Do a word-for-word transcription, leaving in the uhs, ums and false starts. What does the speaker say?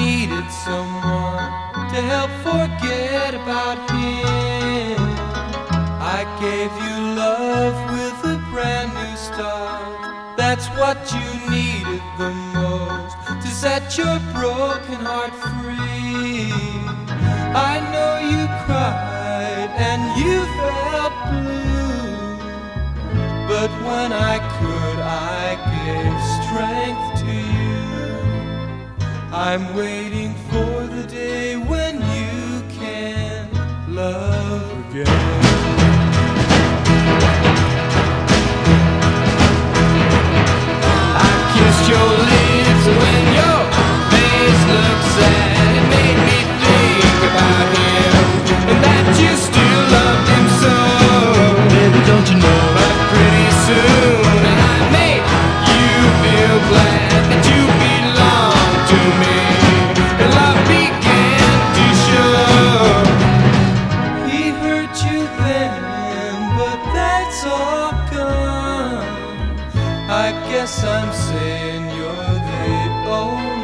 needed someone to help forget about him. I gave you love with a brand new start. That's what you needed the most to set your broken heart free. I know you cried and you felt blue, but when I could, I gave strength to you. I'm waiting for the day when you can love again. Your lips when your face looked sad, it made me think about him and that you still loved him so. Baby, don't you know? But pretty soon I made you feel glad that you belong to me, and love began to show. He hurt you then, but that's all gone. I guess I'm saying you're the only